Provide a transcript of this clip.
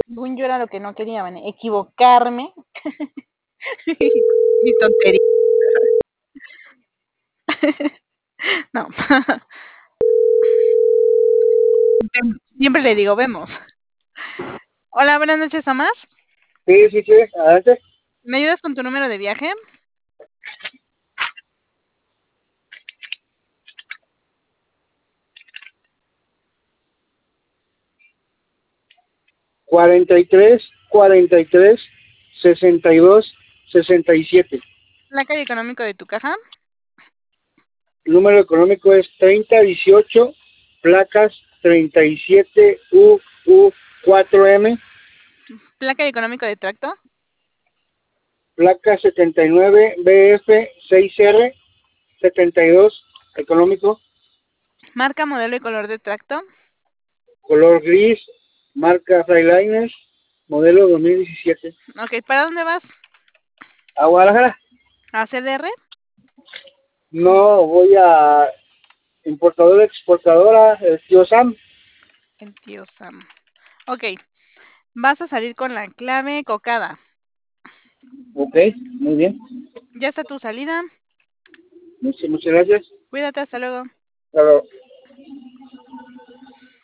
Según yo era lo que no quería, Vane, equivocarme. Mi tontería. No. Siempre le digo, vemos. Hola, buenas noches, Omar. Sí, sí, sí, adelante. ¿Me ayudas con tu número de viaje? 43, 62, 67. Placa y económico de tu caja. El número económico es 3018, placas 37UU4M, Placa y económico de tracto. placa 79BF6R, 72, económico, Marca, modelo y color de tracto. color gris, marca Freiliner, modelo 2017. Ok, ¿para dónde vas? ¿A Guadalajara? ¿A CDR? No, voy a importadora, exportadora, el tío Sam. El tío Sam. Ok, vas a salir con la clave cocada. Ok, muy bien. Ya está tu salida. Muchas gracias. Cuídate, hasta luego. Claro.